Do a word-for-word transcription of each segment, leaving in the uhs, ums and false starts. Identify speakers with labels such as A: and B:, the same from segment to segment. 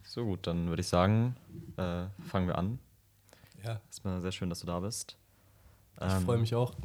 A: So gut, dann würde ich sagen, äh, fangen wir an.
B: Ja,
A: Erstmal sehr schön, dass du da bist.
B: ich freue
A: Ähm,
B: mich auch.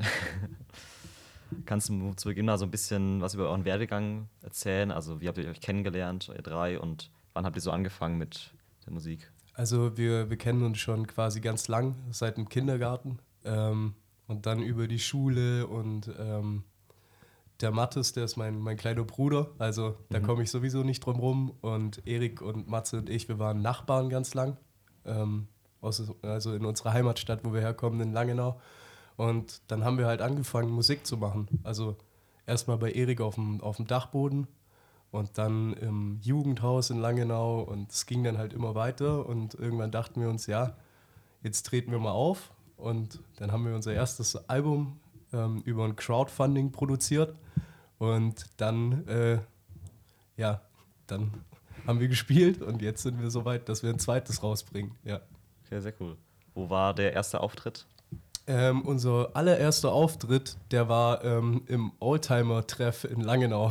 A: Kannst du zu Beginn mal so ein bisschen was über euren Werdegang erzählen? Also, wie habt ihr euch kennengelernt, ihr drei, und wann habt ihr so angefangen mit der Musik?
B: Also wir, wir kennen uns schon quasi ganz lang, seit dem Kindergarten. Ähm, und dann über die Schule und ähm, der Mathis, der ist mein, mein kleiner Bruder. Also da
A: Mhm.
B: komme ich sowieso nicht drum rum. Und Erik und Matze und ich, wir waren Nachbarn ganz lang. Ähm, aus, also in unserer Heimatstadt, wo wir herkommen, in Langenau. Und dann haben wir halt angefangen, Musik zu machen. Also erstmal bei Erik auf dem, auf dem Dachboden und dann im Jugendhaus in Langenau und es ging dann halt immer weiter und irgendwann dachten wir uns, ja, jetzt treten wir mal auf und dann haben wir unser erstes Album ähm, über ein Crowdfunding produziert und dann, äh, ja, dann haben wir gespielt und jetzt sind wir so weit, dass wir ein zweites rausbringen, ja.
A: Okay, sehr cool. Wo war der erste Auftritt?
B: Ähm, unser allererster Auftritt, der war ähm, im Oldtimer-Treff in Langenau.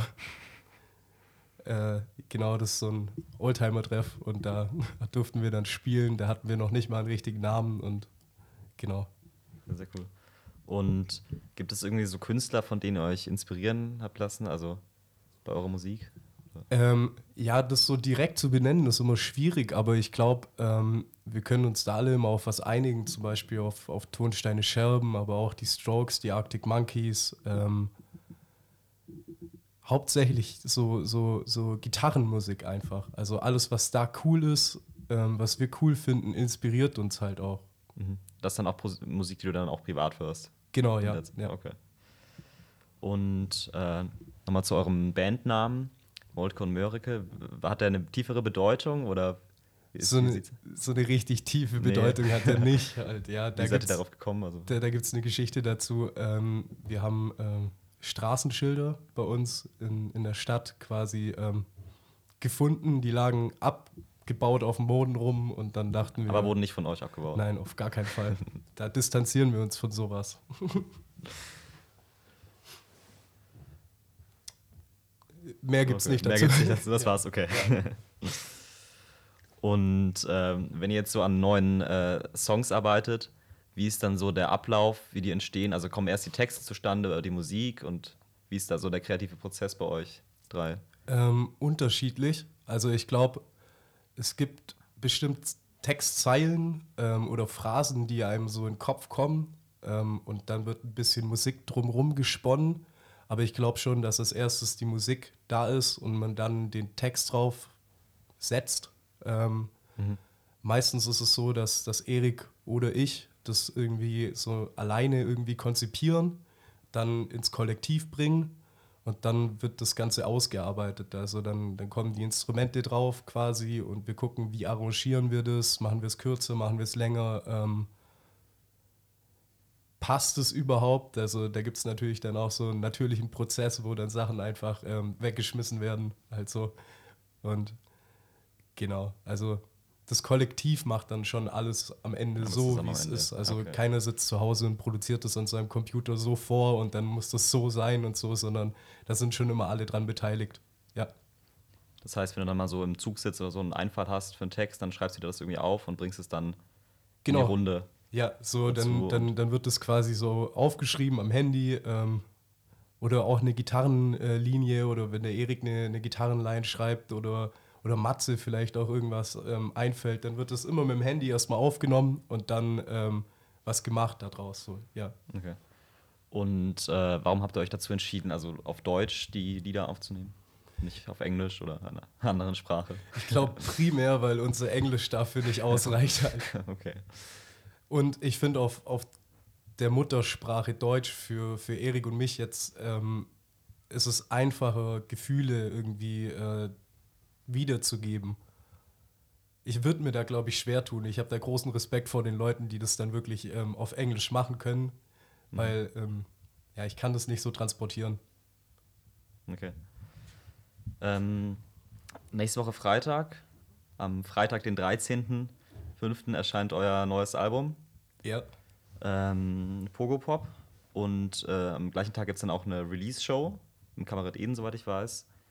B: Äh, genau, das ist so ein Oldtimer-Treff und da durften wir dann spielen. Da hatten wir noch nicht mal einen richtigen Namen und genau.
A: Ja, sehr cool. Und gibt es irgendwie so Künstler, von denen ihr euch inspirieren habt lassen, also bei eurer Musik?
B: Ähm, ja, das so direkt zu benennen ist immer schwierig, aber ich glaube, ähm, wir können uns da alle immer auf was einigen, zum Beispiel auf, auf Tonsteine Scherben, aber auch die Strokes, die Arctic Monkeys. Ähm, hauptsächlich so, so, so Gitarrenmusik einfach. Also alles, was da cool ist, ähm, was wir cool finden, inspiriert uns halt auch.
A: Mhm. Das ist dann auch Pos- Musik, die du dann auch privat hörst?
B: Genau,
A: In
B: ja.
A: der Z-
B: ja.
A: Okay. Und äh, nochmal zu eurem Bandnamen, Moltke und Mörike. Hat der eine tiefere Bedeutung oder wie,
B: So
A: ist, wie
B: eine,
A: sieht's?
B: so eine richtig tiefe
A: Nee.
B: Bedeutung hat er nicht. Halt. Ja,
A: Wie
B: da
A: seid ihr
B: gibt's,
A: darauf gekommen? Also,
B: da, da gibt's eine Geschichte dazu. Ähm, wir haben ähm, Straßenschilder bei uns in, in der Stadt quasi ähm, gefunden. Die lagen abgebaut auf dem Boden rum und dann dachten
A: aber
B: wir,
A: wurden nicht von euch abgebaut.
B: nein, auf gar keinen Fall. Da distanzieren wir uns von sowas. Mehr gibt's
A: Okay.
B: nicht
A: Mehr
B: dazu.
A: gibt's nicht dazu, das
B: ja.
A: war's, okay.
B: Ja.
A: Und ähm, wenn ihr jetzt so an neuen äh, Songs arbeitet, wie ist dann so der Ablauf, wie die entstehen? Also kommen erst die Texte zustande oder die Musik, und wie ist da so der kreative Prozess bei euch drei?
B: Ähm, unterschiedlich. Also ich glaube, es gibt bestimmt Textzeilen ähm, oder Phrasen, die einem so in den Kopf kommen ähm, und dann wird ein bisschen Musik drumherum gesponnen. Aber ich glaube schon, dass als erstes die Musik da ist und man dann den Text drauf setzt. Ähm,
A: Mhm.
B: meistens ist es so, dass, dass Erik oder ich das irgendwie so alleine irgendwie konzipieren, dann ins Kollektiv bringen und dann wird das Ganze ausgearbeitet. Also dann, dann kommen die Instrumente drauf quasi und wir gucken, wie arrangieren wir das, machen wir es kürzer, machen wir es länger, ähm, passt es überhaupt? Also da gibt es natürlich dann auch so einen natürlichen Prozess, wo dann Sachen einfach ähm, weggeschmissen werden, halt so. Und genau, also das Kollektiv macht dann schon alles am Ende
A: Alles
B: so,
A: zusammen
B: wie
A: am
B: es
A: Ende.
B: ist. Also
A: Okay.
B: keiner sitzt zu Hause und produziert das an seinem Computer so vor und dann muss das so sein und so, sondern da sind schon immer alle dran beteiligt. Ja,
A: Das heißt, wenn du dann mal so im Zug sitzt oder so eine Einfahrt hast für einen Text, dann schreibst du dir das irgendwie auf und bringst es dann in die
B: genau.
A: Runde
B: Ja, so dann,
A: dazu. Und
B: dann, dann wird das quasi so aufgeschrieben am Handy ähm, oder auch eine Gitarrenlinie oder wenn der Erik eine, eine Gitarrenline schreibt oder, oder Matze vielleicht auch irgendwas ähm, einfällt, dann wird das immer mit dem Handy erstmal aufgenommen und dann ähm, was gemacht daraus. So, ja.
A: okay. Und äh, warum habt ihr euch dazu entschieden, also auf Deutsch die Lieder aufzunehmen? Nicht auf Englisch oder einer anderen Sprache?
B: Ich glaube primär, weil unser Englisch dafür nicht ausreicht halt.
A: Okay.
B: Und ich finde auf, auf der Muttersprache Deutsch für, für Erik und mich jetzt ähm, ist es einfacher, Gefühle irgendwie äh, wiederzugeben. Ich würde mir da, glaube ich, schwer tun. Ich habe da großen Respekt vor den Leuten, die das dann wirklich ähm, auf Englisch machen können,
A: Mhm.
B: weil ähm, ja, ich kann das nicht so transportieren.
A: Okay. Ähm, Nächste Woche Freitag, am Freitag, den dreizehnten fünften erscheint euer neues Album,
B: Ja,
A: ähm, Pogopop. Und äh, am gleichen Tag gibt es dann auch eine Release-Show im Kabarett Eden, soweit ich weiß.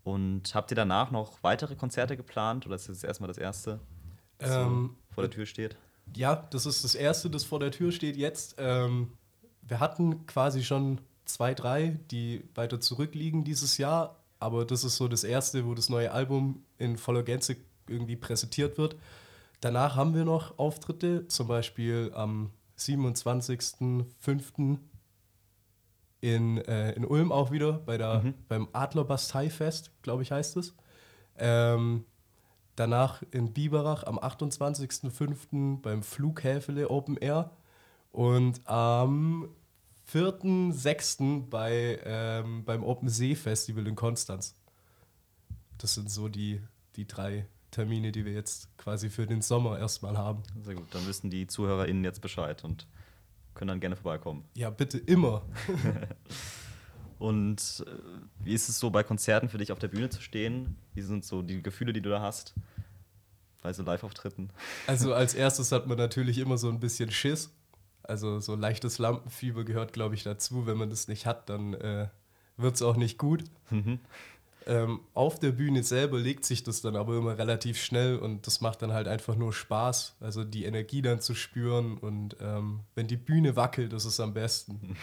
A: Und habt ihr danach noch weitere Konzerte geplant oder ist das erstmal das erste, das
B: Ähm,
A: so vor der Tür steht?
B: ja, das ist das Erste, das vor der Tür steht jetzt. Ähm, wir hatten quasi schon zwei, drei, die weiter zurückliegen dieses Jahr, aber das ist so das Erste, wo das neue Album in voller Gänze irgendwie präsentiert wird. Danach haben wir noch Auftritte, zum Beispiel am siebenundzwanzigsten fünften in, äh, in Ulm auch wieder, bei der,
A: Mhm.
B: beim Adler-Bastei-Fest, glaube ich, heißt es. Ähm, danach in Biberach am achtundzwanzigsten fünften beim Flughäfele Open Air und am vierten sechsten bei, ähm, beim Open See Festival in Konstanz. Das sind so die, die drei Termine, die wir jetzt quasi für den Sommer erstmal haben.
A: Sehr gut, dann wissen die ZuhörerInnen jetzt Bescheid und können dann gerne vorbeikommen.
B: Ja, bitte immer.
A: Und äh, wie ist es so bei Konzerten für dich auf der Bühne zu stehen? Wie sind so die Gefühle, die du da hast bei so Live-Auftritten?
B: Also als erstes hat man natürlich immer so ein bisschen Schiss. Also so leichtes Lampenfieber gehört, glaube ich, dazu. Wenn man das nicht hat, dann äh, wird es auch nicht gut.
A: Mhm.
B: Ähm, auf der Bühne selber legt sich das dann aber immer relativ schnell und das macht dann halt einfach nur Spaß. Also die Energie dann zu spüren und ähm, wenn die Bühne wackelt, ist es am besten.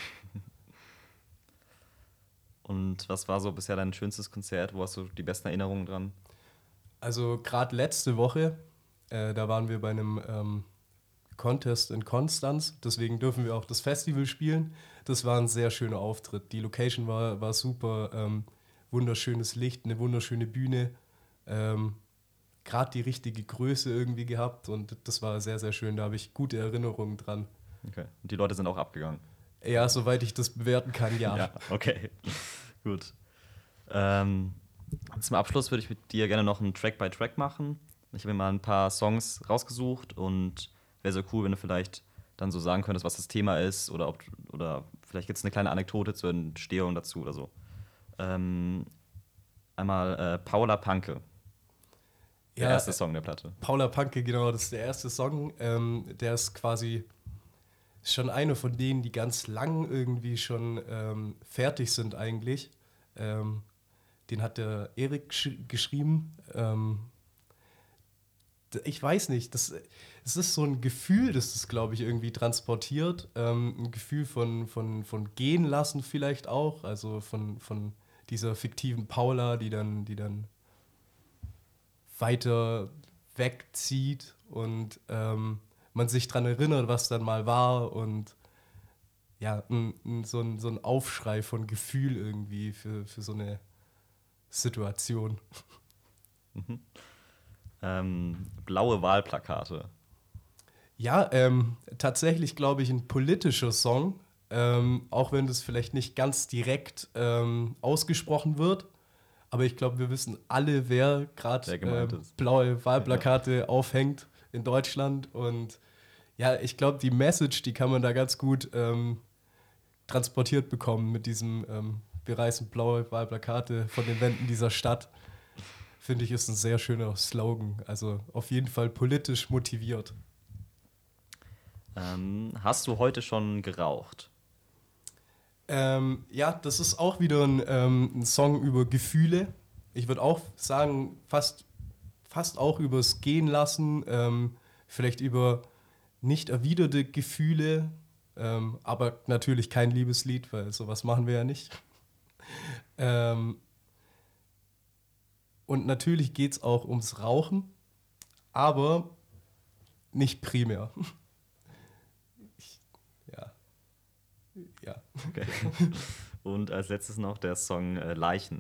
A: Und was war so bisher dein schönstes Konzert? Wo hast du die besten Erinnerungen dran?
B: Also gerade letzte Woche, äh, da waren wir bei einem ähm, Contest in Konstanz, deswegen dürfen wir auch das Festival spielen. Das war ein sehr schöner Auftritt. Die Location war, war super, ähm, wunderschönes Licht, eine wunderschöne Bühne, ähm, gerade die richtige Größe irgendwie gehabt und das war sehr, sehr schön. Da habe ich gute Erinnerungen dran.
A: Okay. Und die Leute sind auch abgegangen.
B: Ja, soweit ich das bewerten kann, ja.
A: Ja, okay. Gut. Ähm, zum Abschluss würde ich mit dir gerne noch einen Track by Track machen. Ich habe mir mal ein paar Songs rausgesucht und wäre so cool, wenn du vielleicht dann so sagen könntest, was das Thema ist oder ob oder vielleicht gibt es eine kleine Anekdote zur Entstehung dazu oder so. Ähm, einmal äh, Paula Panke, der
B: Ja,
A: erste
B: äh,
A: Song der Platte.
B: Paula Panke, genau, das ist der erste Song. Ähm, der ist quasi schon einer von denen, die ganz lang irgendwie schon ähm, fertig sind eigentlich. Ähm, den hat der Erik gesch geschrieben. Ähm, d- ich weiß nicht, das, es ist so ein Gefühl, das das, glaube ich, irgendwie transportiert. Ähm, ein Gefühl von, von, von gehen lassen vielleicht auch. Also von, von dieser fiktiven Paula, die dann, die dann weiter wegzieht und ähm, man sich daran erinnert, was dann mal war und ja, n, n, so, ein, so ein Aufschrei von Gefühl irgendwie für, für so eine Situation.
A: Mhm. Ähm, blaue Wahlplakate.
B: Ja, ähm, tatsächlich glaube ich ein politischer Song, ähm, auch wenn das vielleicht nicht ganz direkt ähm, ausgesprochen wird. Aber ich glaube, wir wissen alle, wer gerade
A: Wer gemeint
B: ähm,
A: ist.
B: blaue Wahlplakate aufhängt in Deutschland. Und ja, ich glaube, die Message, die kann man da ganz gut ähm, transportiert bekommen mit diesem ähm, wir reißen blaue Wahlplakate von den Wänden dieser Stadt. Finde ich, ist ein sehr schöner Slogan. Also auf jeden Fall politisch motiviert.
A: Ähm, hast du heute schon geraucht?
B: Ähm, ja, das ist auch wieder ein, ähm, ein Song über Gefühle. Ich würde auch sagen, fast, fast auch übers Gehen lassen, ähm, vielleicht über nicht erwiderte Gefühle, ähm, aber natürlich kein Liebeslied, weil sowas machen wir ja nicht. Ähm, und natürlich geht es auch ums Rauchen, aber nicht primär. Ich, ja, ja.
A: Okay. Und als letztes noch der Song äh, Leichen.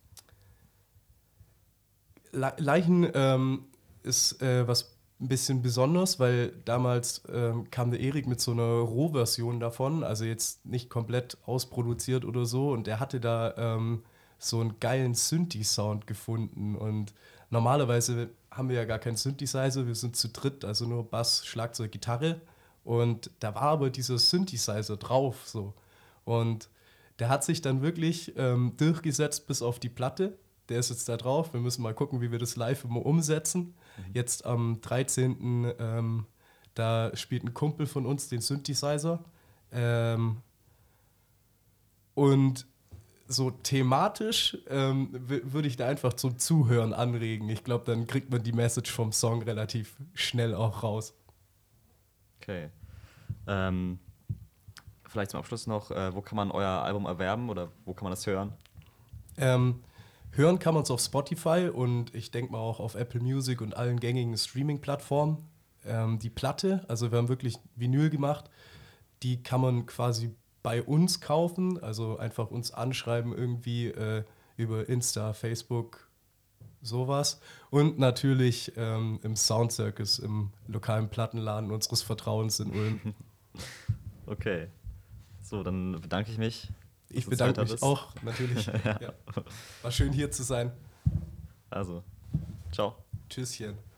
B: Le Leichen ähm, ist äh, was ein bisschen besonders, weil damals ähm, kam der Erik mit so einer Rohversion davon, also jetzt nicht komplett ausproduziert oder so, und er hatte da ähm, so einen geilen Synthi-Sound gefunden. Und normalerweise haben wir ja gar keinen Synthesizer, wir sind zu dritt, also nur Bass, Schlagzeug, Gitarre. Und da war aber dieser Synthesizer drauf, so. Und der hat sich dann wirklich ähm, durchgesetzt bis auf die Platte. Der ist jetzt da drauf. Wir müssen mal gucken, wie wir das live immer umsetzen.
A: Mhm.
B: Jetzt am dreizehnten Ähm, da spielt ein Kumpel von uns den Synthesizer. Ähm, und so thematisch ähm, w- würde ich da einfach zum Zuhören anregen. Ich glaube, dann kriegt man die Message vom Song relativ schnell auch raus.
A: Okay. Ähm, vielleicht zum Abschluss noch, äh, wo kann man euer Album erwerben oder wo kann man das hören?
B: Ähm, hören kann man es auf Spotify und ich denke mal auch auf Apple Music und allen gängigen Streaming-Plattformen. Ähm, die Platte, also wir haben wirklich Vinyl gemacht, die kann man quasi bei uns kaufen, also einfach uns anschreiben irgendwie äh, über Insta, Facebook, sowas. Und natürlich ähm, im Sound Circus, im lokalen Plattenladen unseres Vertrauens in Ulm.
A: Okay. So, dann bedanke ich mich. dass
B: Ich
A: du Zeit
B: bedanke mich
A: hattest.
B: auch, natürlich.
A: Ja.
B: Ja. War schön hier zu sein.
A: Also, ciao.
B: Tschüsschen.